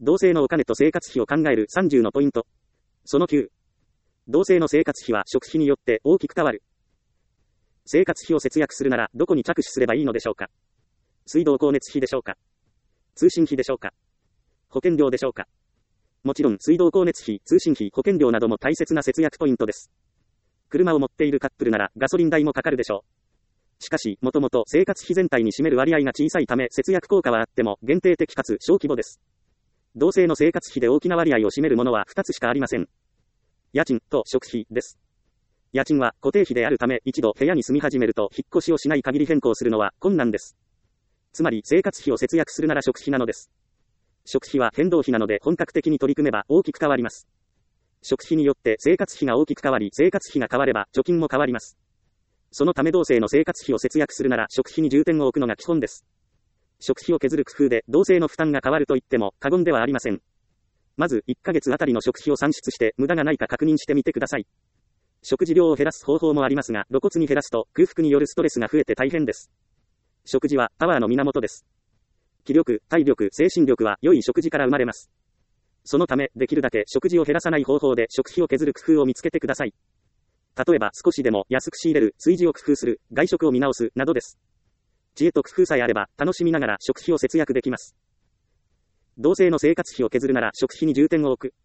同性のお金と生活費を考える30のポイント。その9。同性の生活費は食費によって大きく変わる。生活費を節約するならどこに着手すればいいのでしょうか。水道光熱費でしょうか。通信費でしょうか。保険料でしょうか。もちろん水道光熱費、通信費、保険料なども大切な節約ポイントです。車を持っているカップルならガソリン代もかかるでしょう。しかし、もともと生活費全体に占める割合が小さいため節約効果はあっても限定的かつ小規模です。同性の生活費で大きな割合を占めるものは2つしかありません。家賃と食費です。家賃は固定費であるため一度部屋に住み始めると引っ越しをしない限り変更するのは困難です。つまり生活費を節約するなら食費なのです。食費は変動費なので本格的に取り組めば大きく変わります。食費によって生活費が大きく変わり、生活費が変われば貯金も変わります。そのため同性の生活費を節約するなら食費に重点を置くのが基本です。食費を削る工夫で同性の負担が変わると言っても過言ではありません。まず1ヶ月あたりの食費を算出して無駄がないか確認してみてください。食事量を減らす方法もありますが、露骨に減らすと空腹によるストレスが増えて大変です。食事はパワーの源です。気力、体力、精神力は良い食事から生まれます。そのため、できるだけ食事を減らさない方法で食費を削る工夫を見つけてください。例えば少しでも安く仕入れる、炊事を工夫する、外食を見直す、などです。知恵と工夫さえあれば、楽しみながら食費を節約できます。同性の生活費を削るなら食費に重点を置く。